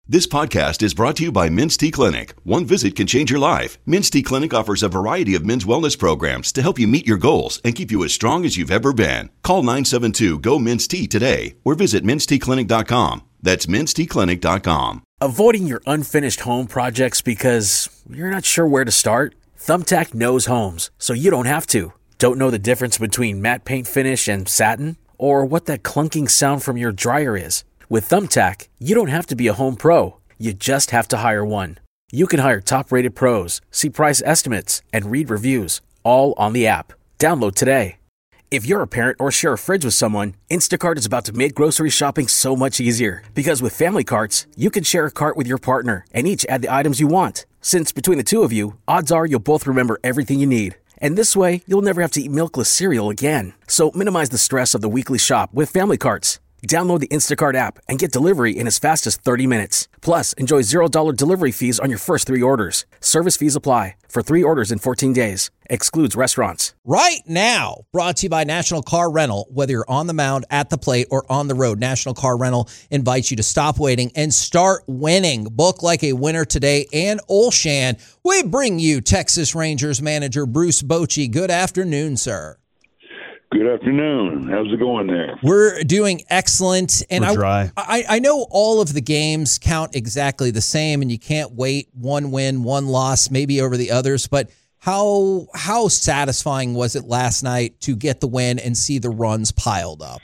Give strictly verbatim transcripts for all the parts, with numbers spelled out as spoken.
This podcast is brought to you by Men's T Clinic. One visit can change your life. Men's T Clinic offers a variety of men's wellness programs to help you meet your goals and keep you as strong as you've ever been. Call nine seven two, G O, Men's T today or visit mens t clinic dot com. That's mens t clinic dot com. Avoiding your unfinished home projects because you're not sure where to start? Thumbtack knows homes, so you don't have to. Don't know the difference between matte paint finish and satin? Or what that clunking sound from your dryer is? With Thumbtack, you don't have to be a home pro. You just have to hire one. You can hire top-rated pros, see price estimates, and read reviews, all on the app. Download today. If you're a parent or share a fridge with someone, Instacart is about to make grocery shopping so much easier. Because with Family Carts, you can share a cart with your partner and each add the items you want. Since between the two of you, odds are you'll both remember everything you need. And this way, you'll never have to eat milkless cereal again. So minimize the stress of the weekly shop with Family Carts. Download the Instacart app and get delivery in as fast as thirty minutes. Plus, enjoy zero dollars delivery fees on your first three orders. Service fees apply for three orders in fourteen days. Excludes restaurants. Right now, brought to you by National Car Rental. Whether you're on the mound, at the plate, or on the road, National Car Rental invites you to stop waiting and start winning. Book like a winner today. And Olshan, we bring you Texas Rangers manager Bruce Bochy. Good afternoon, sir. Good afternoon. How's it going there? We're doing excellent. And We're dry. I, I know all of the games count exactly the same, and you can't wait one win, one loss, maybe over the others. But how how satisfying was it last night to get the win and see the runs piled up?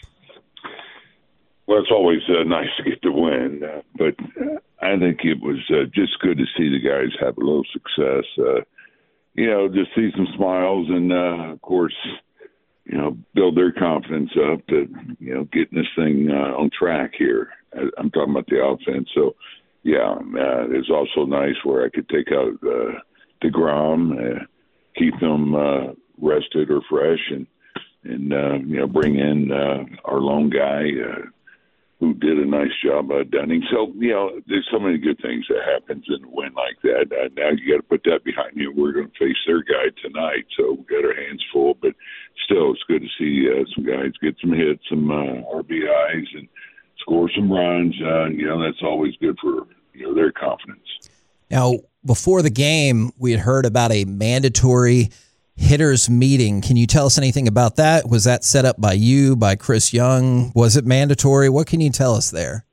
Well, it's always uh, nice to get the win, uh, but uh, I think it was uh, just good to see the guys have a little success. Uh, you know, just see some smiles and, uh, of course, you know, build their confidence up that, you know, getting this thing uh, on track here. I'm talking about the offense. So, yeah, uh, it's also nice where I could take out uh, DeGrom, uh, keep them uh, rested or fresh, and, and uh, you know, bring in uh, our lone guy uh, who did a nice job uh, Dunning. So, you know, there's so many good things that happens in a win like that. Uh, now you got to put that behind you. We're going to face their guy tonight, so we got our hands full. But still, it's good to see uh, some guys get some hits, some uh, R B Is, and score some runs. Uh, you know, that's always good for, you know, their confidence. Now, before the game, we had heard about a mandatory hitters meeting. Can you tell us anything about that? Was that set up by you, by Chris Young? Was it mandatory? What can you tell us there?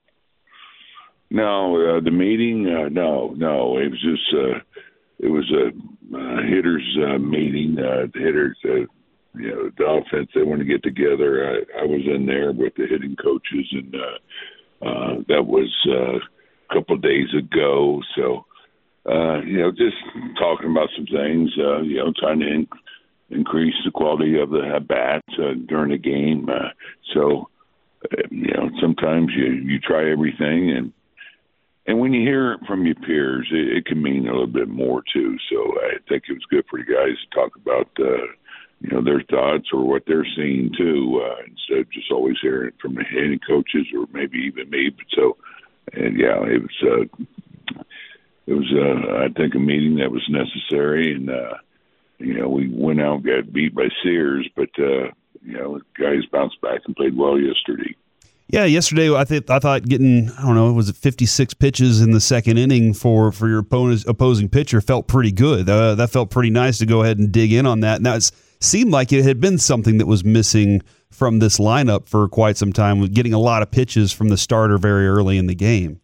No, uh, the meeting, uh, no, no. It was just, uh, it was a uh, hitters uh, meeting. Uh, the hitters, uh, you know, the offense, they want to get together. I, I was in there with the hitting coaches, and uh, uh, that was uh, a couple of days ago. So, Uh, you know, just talking about some things, uh, you know, trying to in- increase the quality of the at-bats uh, during the game. Uh, so, uh, you know, sometimes you, you try everything, and and when you hear it from your peers, it, it can mean a little bit more, too. So I think it was good for the guys to talk about, uh, you know, their thoughts or what they're seeing, too, uh, instead of just always hearing it from the hitting coaches or maybe even me. But so, and, yeah, it was uh, – It was, uh, I think, a meeting that was necessary, and uh, you know, we went out and got beat by Sears, but uh, you know, guys bounced back and played well yesterday. Yeah, yesterday I think I thought getting I don't know was it fifty-six pitches in the second inning for for your opponent's opposing pitcher felt pretty good. Uh, that felt pretty nice to go ahead and dig in on that. And that seemed like it had been something that was missing from this lineup for quite some time, with getting a lot of pitches from the starter very early in the game.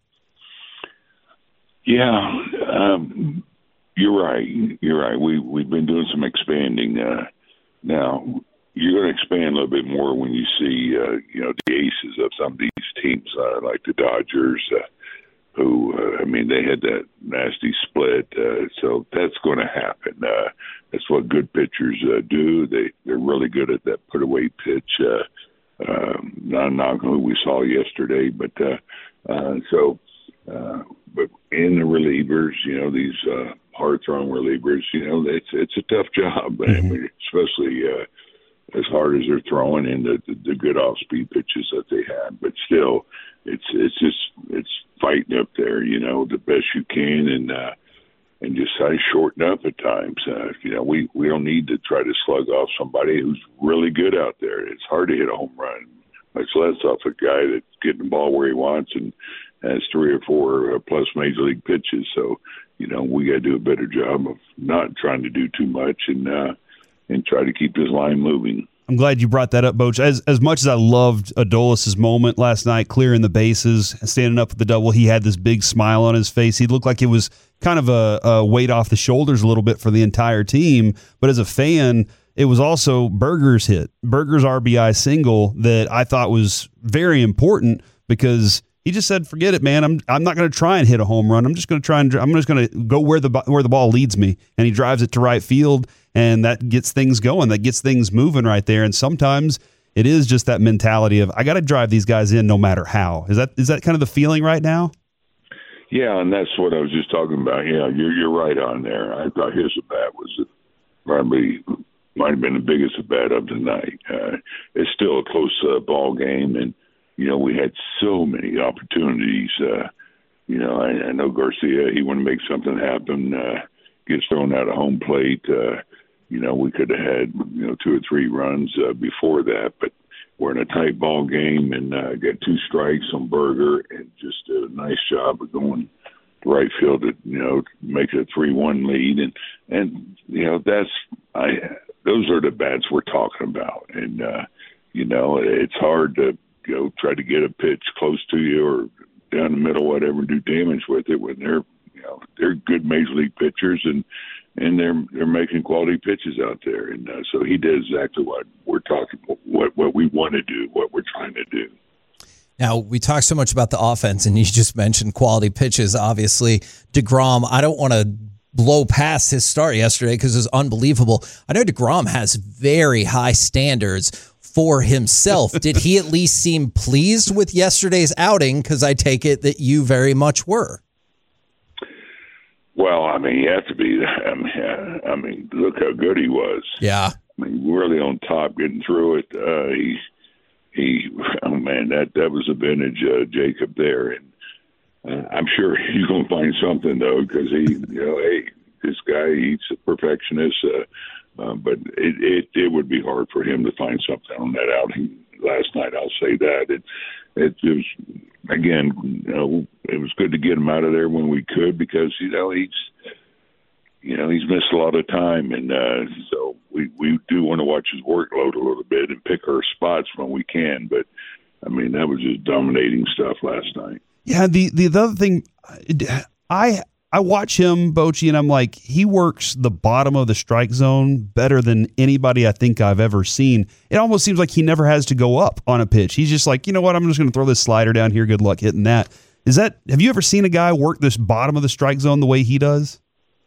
Yeah, um, you're right. You're right. We we've been doing some expanding. Uh, now you're going to expand a little bit more when you see, uh, you know, the aces of some of these teams, uh, like the Dodgers, uh, who uh, I mean, they had that nasty split. Uh, so that's going to happen. Uh, that's what good pitchers uh, do. They they're really good at that put away pitch. Uh, um, not not who we saw yesterday, but uh, uh, so. Uh, but in the relievers, you know, these uh, hard-throwing relievers, you know, it's it's a tough job, mm-hmm. I mean, especially uh, as hard as they're throwing in the, the, the good off-speed pitches that they had. But still, it's it's just it's fighting up there, you know, the best you can, and uh, and just kind of shorten up at times. Uh, you know, we, we don't need to try to slug off somebody who's really good out there. It's hard to hit a home run, much less off a guy that's getting the ball where he wants and has three or four uh, plus major league pitches. So, you know, we got to do a better job of not trying to do too much and uh, and try to keep this line moving. I'm glad you brought that up, Boch. As as much as I loved Adolis' moment last night, clearing the bases, standing up with the double, he had this big smile on his face. He looked like it was kind of a, a weight off the shoulders a little bit for the entire team. But as a fan, it was also Berger's hit, Berger's R B I single that I thought was very important because he just said, "Forget it, man. I'm I'm not going to try and hit a home run. I'm just going to try and I'm just going to go where the where the ball leads me." And he drives it to right field. And that gets things going. That gets things moving right there. And sometimes it is just that mentality of I got to drive these guys in no matter how. Is that is that kind of the feeling right now? Yeah, and that's what I was just talking about. Yeah, you're you're right on there. I thought his at bat was probably might have been the biggest at bat of the night. Uh, it's still a close uh, ball game, and you know we had so many opportunities. Uh, you know, I, I know Garcia. He wanted to make something happen. Uh, gets thrown out of home plate. Uh, You know, we could have had, you know, two or three runs uh, before that, but we're in a tight ball game and uh, got two strikes on Berger and just did a nice job of going to right field to, you know, make it a three one lead. And, and you know, that's I those are the bats we're talking about. And, uh, you know, it's hard to, you know, try to get a pitch close to you or down the middle, whatever, and do damage with it when they're, you know, they're good major league pitchers and, and they're they're making quality pitches out there, and uh, so he did exactly what we're talking, what what we want to do, what we're trying to do. Now we talk so much about the offense, and you just mentioned quality pitches. Obviously, DeGrom. I don't want to blow past his start yesterday because it was unbelievable. I know DeGrom has very high standards for himself. Did he at least seem pleased with yesterday's outing? Because I take it that you very much were. Well, I mean, you have to be. I mean, I mean, look how good he was. Yeah. I mean, really on top, getting through it. Uh, he, he. Oh man, that that was a vintage uh, Jacob there, and uh, I'm sure he's going to find something though, because he, you know, hey, this guy, he's a perfectionist. Uh, uh, but it, it it would be hard for him to find something on that outing last night. I'll say that. It it, it was. Again, you know, it was good to get him out of there when we could because, you know, he's, you know, he's missed a lot of time. And uh, so we, we do want to watch his workload a little bit and pick our spots when we can. But, I mean, that was just dominating stuff last night. Yeah, the, the, the other thing, I I watch him, Bochy, and I'm like, he works the bottom of the strike zone better than anybody I think I've ever seen. It almost seems like he never has to go up on a pitch. He's just like, you know what, I'm just going to throw this slider down here. Good luck hitting that. Is that, have you ever seen a guy work this bottom of the strike zone the way he does?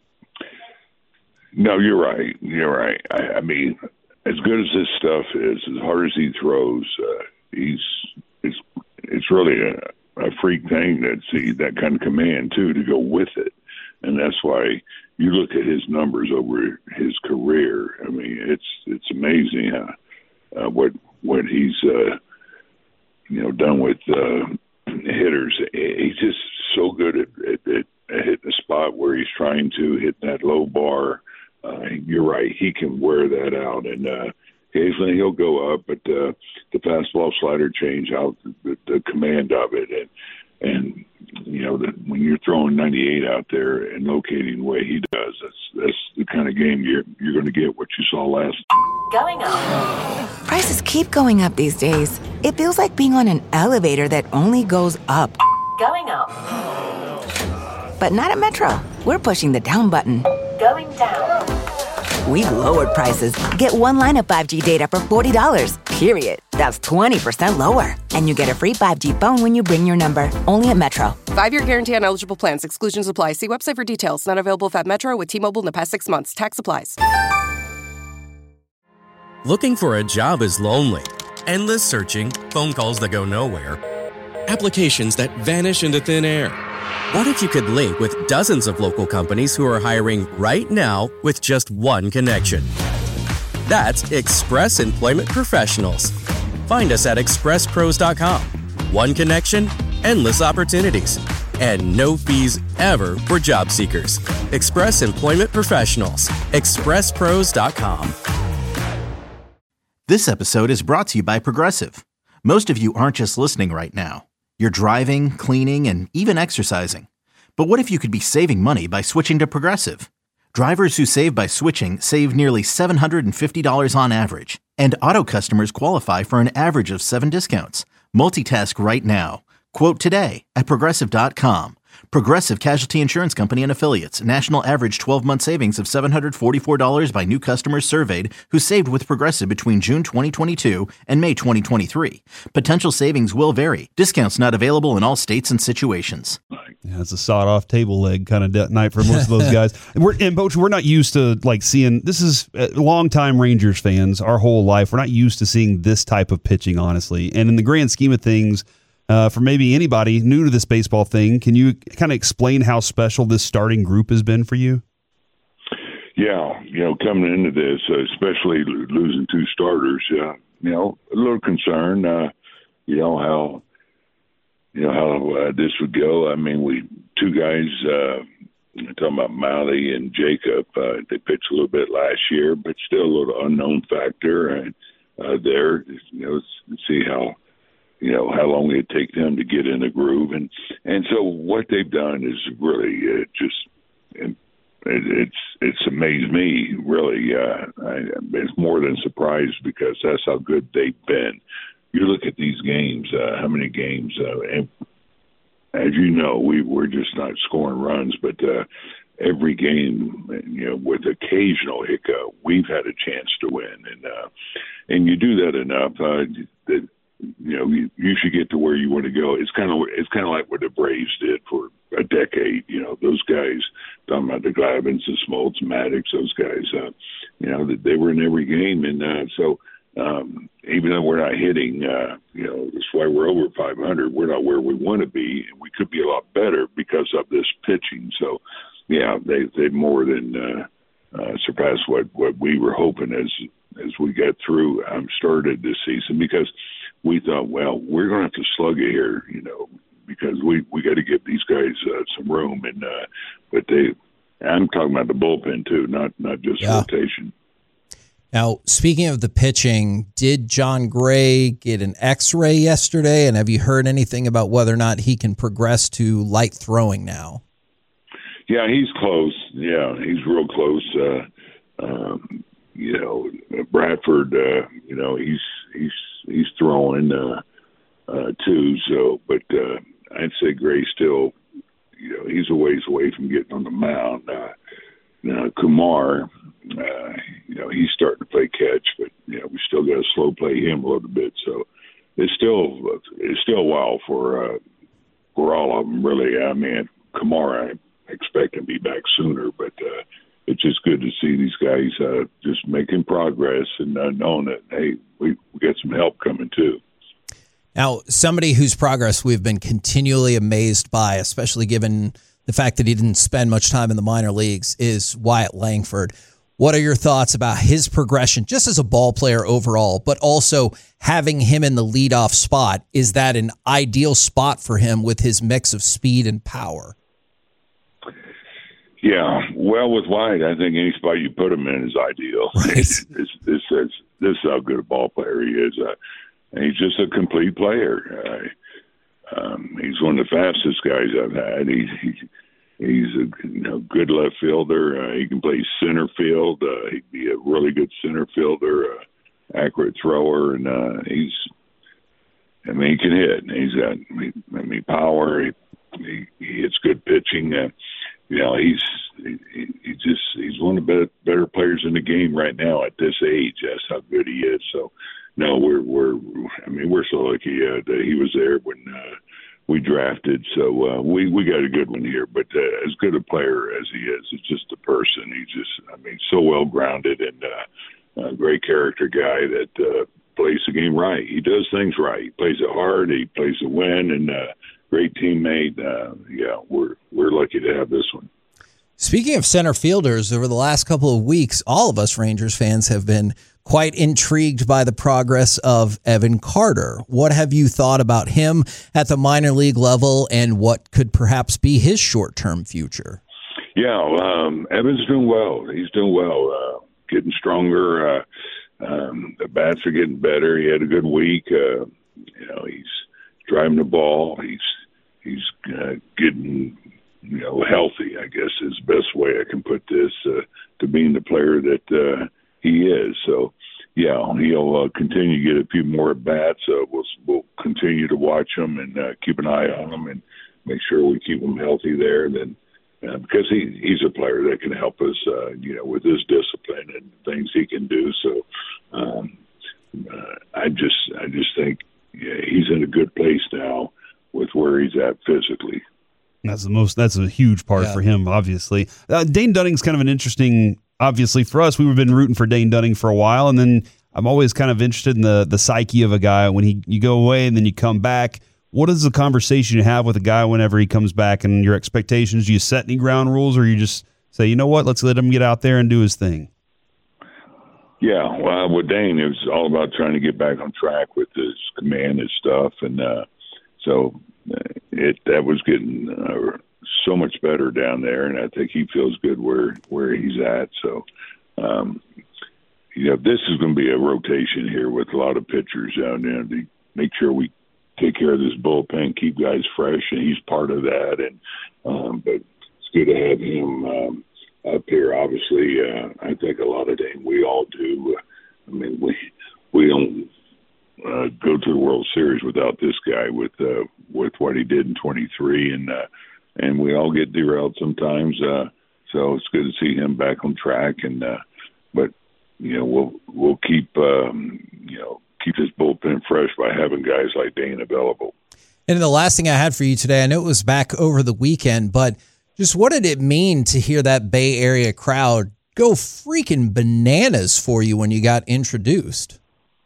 No, you're right. You're right. I, I mean, as good as this stuff is, as hard as he throws, uh, he's it's it's really a, a freak thing that's he, that kind of command too to go with it. And that's why you look at his numbers over his career. I mean, it's it's amazing uh, uh, what what he's uh, you know done with uh, hitters. He's just so good at, at, at hitting the spot where he's trying to hit that low bar. Uh, you're right; he can wear that out, and uh, occasionally he'll go up, but uh, the fastball slider change out the, the command of it, and and. You know, that when you're throwing ninety-eight out there and locating the way he does, that's that's the kind of game you're you're going to get what you saw last. Going up. Prices keep going up these days. It feels like being on an elevator that only goes up. Going up. But not at Metro. We're pushing the down button. Going down. We've lowered prices. Get one line of five G data for forty dollars, period. That's twenty percent lower. And you get a free five G phone when you bring your number. Only at Metro. Five-year guarantee on eligible plans. Exclusions apply. See website for details. Not available at Metro with T-Mobile in the past six months. Tax applies. Looking for a job is lonely. Endless searching, phone calls that go nowhere, applications that vanish into thin air. What if you could link with dozens of local companies who are hiring right now with just one connection? That's Express Employment Professionals. Find us at express pros dot com. One connection, endless opportunities, and no fees ever for job seekers. Express Employment Professionals. express pros dot com. This episode is brought to you by Progressive. Most of you aren't just listening right now. You're driving, cleaning, and even exercising. But what if you could be saving money by switching to Progressive? Drivers who save by switching save nearly seven hundred fifty dollars on average, and auto customers qualify for an average of seven discounts. Multitask right now. Quote today at Progressive dot com. Progressive Casualty Insurance Company and Affiliates. National average twelve-month savings of seven hundred forty-four dollars by new customers surveyed who saved with Progressive between June twenty twenty-two and May twenty twenty-three. Potential savings will vary. Discounts not available in all states and situations. Yeah, it's a sawed-off table leg kind of de- night for most of those guys. And we're and Boch, we're not used to like seeing this is uh, longtime Rangers fans our whole life. We're not used to seeing this type of pitching, honestly. And in the grand scheme of things, uh, for maybe anybody new to this baseball thing, can you kind of explain how special this starting group has been for you? Yeah, you know, coming into this, uh, especially lo- losing two starters, uh, you know, a little concerned. Uh, you know how. You know, how uh, this would go. I mean, we two guys, uh, talking about Miley and Jacob, uh, they pitched a little bit last year, but still a little unknown factor and uh, there. You know, let's see how, you know, how long it'd take them to get in the groove. And, and so what they've done is really uh, just it, it's it's amazed me, really. Uh, I, it's more than surprised because that's how good they've been. You look at these games, uh, how many games, uh, and as you know, we, we're just not scoring runs, but uh, every game, you know, with occasional hiccup, we've had a chance to win. And uh, and you do that enough, uh, that, you know, you, you should get to where you want to go. It's kind of it's kind of like what the Braves did for a decade. You know, those guys, talking about the Glavins, the Smoltz, Maddox, those guys, uh, you know, they were in every game. And uh, so, Um, even though we're not hitting, uh, you know, that's why we're over five hundred. We're not where we want to be, and we could be a lot better because of this pitching. So, yeah, they they more than uh, uh, surpassed what, what we were hoping as as we got through um, started this season because we thought, well, we're going to have to slug it here, you know, because we we got to give these guys uh, some room. And uh, but they, I'm talking about the bullpen too, not not just yeah. rotation. Now, speaking of the pitching, did John Gray get an X-ray yesterday? And have you heard anything about whether or not he can progress to light throwing now? Yeah, he's close. Yeah, he's real close. Uh, um, you know, Bradford, uh, you know, he's he's he's throwing uh, uh, too. So, but uh, I'd say Gray still, you know, he's a ways away from getting on the mound. Uh, now, Kumar, uh, you know, he's starting to play catch, but you know, we still got to slow play him a little bit. So it's still it's still a while for uh, for all of them, really. I mean, Kumar, I expect him to be back sooner, but uh, it's just good to see these guys uh, just making progress and uh, knowing that hey, we we got some help coming too. Now, somebody whose progress we've been continually amazed by, especially given the fact that he didn't spend much time in the minor leagues, is Wyatt Langford. What are your thoughts about his progression, just as a ball player overall, but also having him in the leadoff spot? Is that an ideal spot for him with his mix of speed and power? Yeah, well, with Wyatt, I think any spot you put him in is ideal. Right. This, this, this, this is how good a ball player he is. Uh, and he's just a complete player. Uh, Um, he's one of the fastest guys I've had. He, he, he's a you know, good left fielder. Uh, he can play center field. Uh, he'd be a really good center fielder, uh, accurate thrower, and uh, he's. I mean, he can hit. He's got, I mean, power. He, he, he hits good pitching. Uh, you know, he's he, he just he's one of the better, better players in the game right now at this age. That's how good he is. So. No, we're we're. I mean, we're so lucky uh, that he was there when uh, we drafted. So uh, we we got a good one here. But uh, as good a player as he is, it's just a person. He's just, I mean, so well grounded and uh, a great character guy that uh, plays the game right. He does things right. He plays it hard. He plays to win, and uh, great teammate. Uh, yeah, we're we're lucky to have this one. Speaking of center fielders, over the last couple of weeks, all of us Rangers fans have been quite intrigued by the progress of Evan Carter. What have you thought about him at the minor league level and what could perhaps be his short-term future? Yeah, um, Evan's doing well. He's doing well, uh, getting stronger. Uh, um, the bats are getting better. He had a good week. Uh, you know, he's driving the ball. He's he's uh, getting, you know, healthy, I guess is the best way I can put this, uh, to being the player that uh, he is. So, yeah, he'll uh, continue to get a few more at bats. Uh, we'll we'll continue to watch him and uh, keep an eye on him and make sure we keep him healthy there. Then, uh, because he he's a player that can help us, uh, you know, with his discipline and things he can do. So, um, uh, I just I just think yeah, he's in a good place now with where he's at physically. That's the most. That's a huge part Yeah. for him, obviously. Uh, Dane Dunning's kind of an interesting. Obviously, for us, we've been rooting for Dane Dunning for a while, and then I'm always kind of interested in the the psyche of a guy when he you go away and then you come back. What is the conversation you have with a guy whenever he comes back, and your expectations? Do you set any ground rules, or you just say, you know what, let's let him get out there and do his thing? Yeah, well, with Dane, it was all about trying to get back on track with his command and stuff, and uh, so uh, it that was getting uh, so much better down there, and I think he feels good where where he's at. So, um, you know, this is going to be a rotation here with a lot of pitchers down there to make sure we take care of this bullpen, keep guys fresh, and he's part of that. And um, but it's good to have him um, up here. Obviously, uh, I think a lot of Dane, we all do. I mean, we we don't uh, go to the World Series without this guy with uh, with what he did in twenty-three, and uh, and we all get derailed sometimes. Uh, so it's good to see him back on track. And uh, but you know, we'll we'll keep um, you know. keep his bullpen fresh by having guys like Dane available. And the last thing I had for you today, I know it was back over the weekend, but just what did it mean to hear that Bay Area crowd go freaking bananas for you when you got introduced?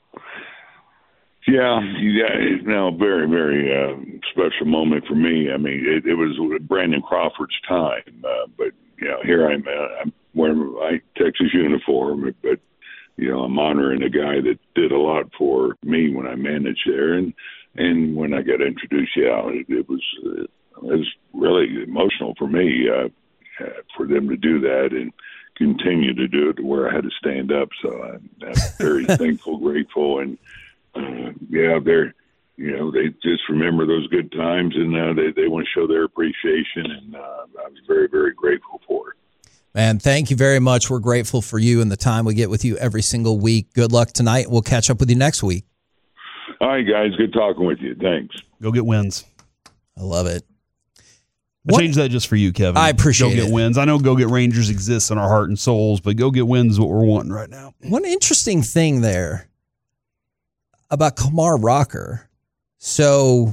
Yeah, yeah, it's now a very, very uh, special moment for me. I mean, it, it was Brandon Crawford's time, uh, but you know, here I'm, uh, I'm wearing my Texas uniform, but you know, I'm honoring a guy that did a lot for me when I managed there, and and when I got introduced, yeah, it, it was uh, it was really emotional for me uh, for them to do that and continue to do it to where I had to stand up. So I'm, I'm very thankful, grateful, and uh, yeah, they're you know they just remember those good times, and uh, they they want to show their appreciation, and uh, I was very, very grateful for it. Man, thank you very much. We're grateful for you and the time we get with you every single week. Good luck tonight. We'll catch up with you next week. All right, guys. Good talking with you. Thanks. Go get wins. I love it. I What- changed that just for you, Kevin. I appreciate Go get it. wins. I know Go Get Rangers exists in our heart and souls, but Go Get Wins is what we're wanting right now. One interesting thing there about Kumar Rocker. So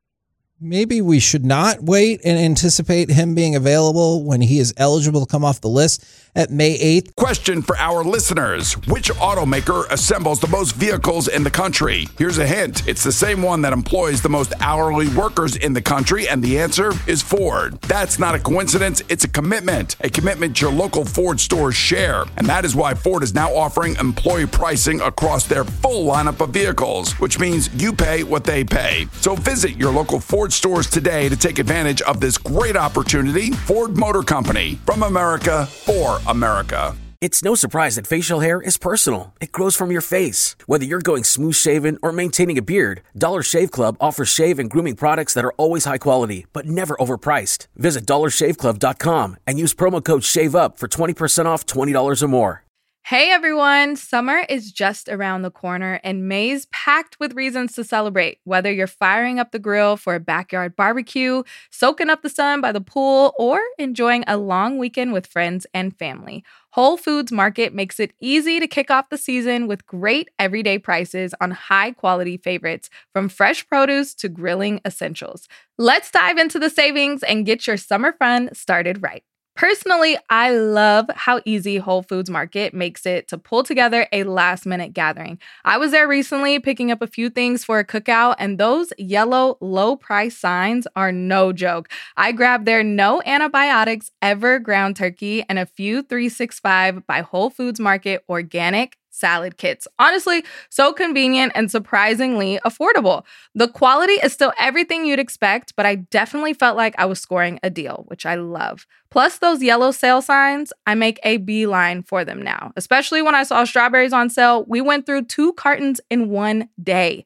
maybe we should not wait and anticipate him being available when he is eligible to come off the list at May eighth. Question for our listeners. Which automaker assembles the most vehicles in the country? Here's a hint. It's the same one that employs the most hourly workers in the country, and the answer is Ford. That's not a coincidence. It's a commitment. A commitment your local Ford stores share. And that is why Ford is now offering employee pricing across their full lineup of vehicles, which means you pay what they pay. So visit your local Ford stores today to take advantage of this great opportunity. Ford Motor Company, from America for America. It's no surprise that facial hair is personal. It grows from your face. Whether you're going smooth shaven or maintaining a beard, Dollar Shave Club offers shave and grooming products that are always high quality, but never overpriced. Visit dollar shave club dot com and use promo code SHAVEUP for twenty percent off twenty dollars or more. Hey everyone, summer is just around the corner and May's packed with reasons to celebrate. Whether you're firing up the grill for a backyard barbecue, soaking up the sun by the pool, or enjoying a long weekend with friends and family, Whole Foods Market makes it easy to kick off the season with great everyday prices on high-quality favorites, from fresh produce to grilling essentials. Let's dive into the savings and get your summer fun started right. Personally, I love how easy Whole Foods Market makes it to pull together a last-minute gathering. I was there recently picking up a few things for a cookout, and those yellow low-price signs are no joke. I grabbed their no antibiotics ever ground turkey and a few three sixty-five by Whole Foods Market organic salad kits. Honestly, so convenient and surprisingly affordable. The quality is still everything you'd expect, but I definitely felt like I was scoring a deal, which I love. Plus those yellow sale signs, I make a beeline for them now. Especially when I saw strawberries on sale, we went through two cartons in one day.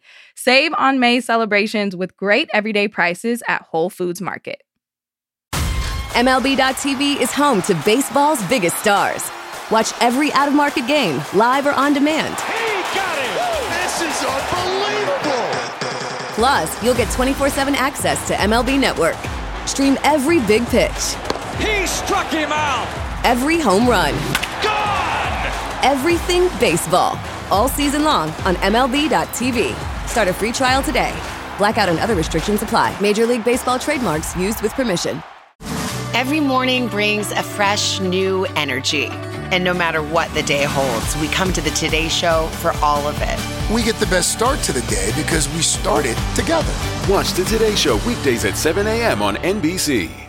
Save on May's celebrations with great everyday prices at Whole Foods Market. M L B dot T V is home to baseball's biggest stars. Watch every out-of-market game, live or on demand. He got it! This is unbelievable! Plus, you'll get twenty-four seven access to M L B Network. Stream every big pitch. He struck him out! Every home run. Gone! Everything baseball. All season long on M L B dot T V. Start a free trial today. Blackout and other restrictions apply. Major League Baseball trademarks used with permission. Every morning brings a fresh, new energy. And no matter what the day holds, we come to the Today Show for all of it. We get the best start to the day because we started together. Watch the Today Show weekdays at seven a.m. on N B C.